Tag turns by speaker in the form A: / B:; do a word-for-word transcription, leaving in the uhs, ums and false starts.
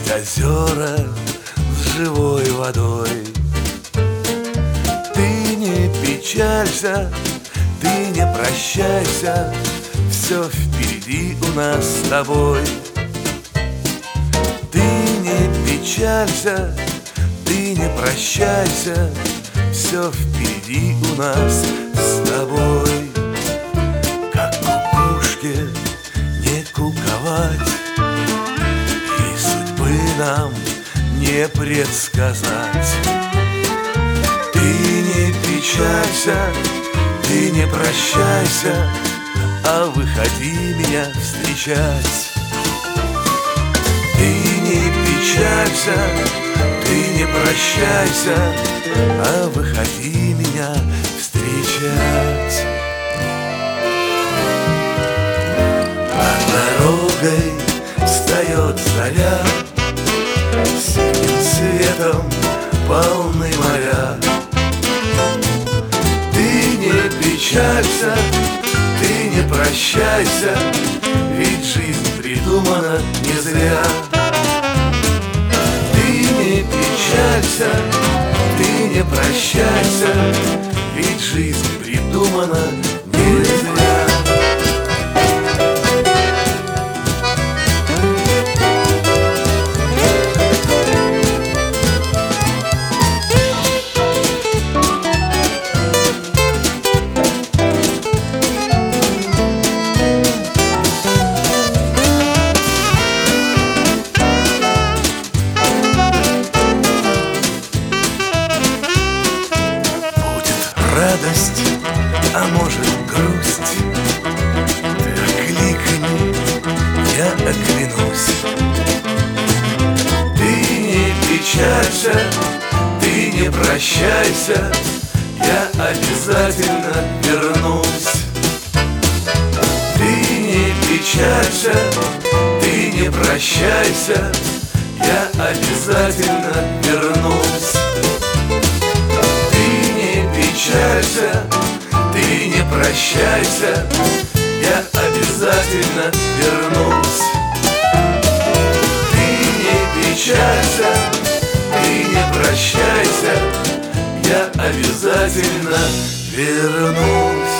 A: озера с живой водой. Ты не печалься, ты не прощайся, все впереди у нас с тобой. Ты не печалься, ты не прощайся, все впереди у нас с тобой. Как кукушке не куковать, и судьбы нам не предсказать. Ты не печалься, ты не прощайся, а выходи меня встречать. Ты не печалься, ты не прощайся, а выходи меня встречать. Над дорогой встает заря, синим светом полны моря. Ты не печалься, ты не прощайся, ведь жизнь придумана не зря. Ты не печалься, ты не прощайся, ведь жизнь придумана не зря. Радость, а может грусть, ты окликни, я оглянусь. Ты не печалься, ты не прощайся, я обязательно вернусь. Ты не печалься, ты не прощайся, я обязательно вернусь. Печалься, ты не прощайся, я обязательно вернусь. Ты не печалься, ты не прощайся, я обязательно вернусь.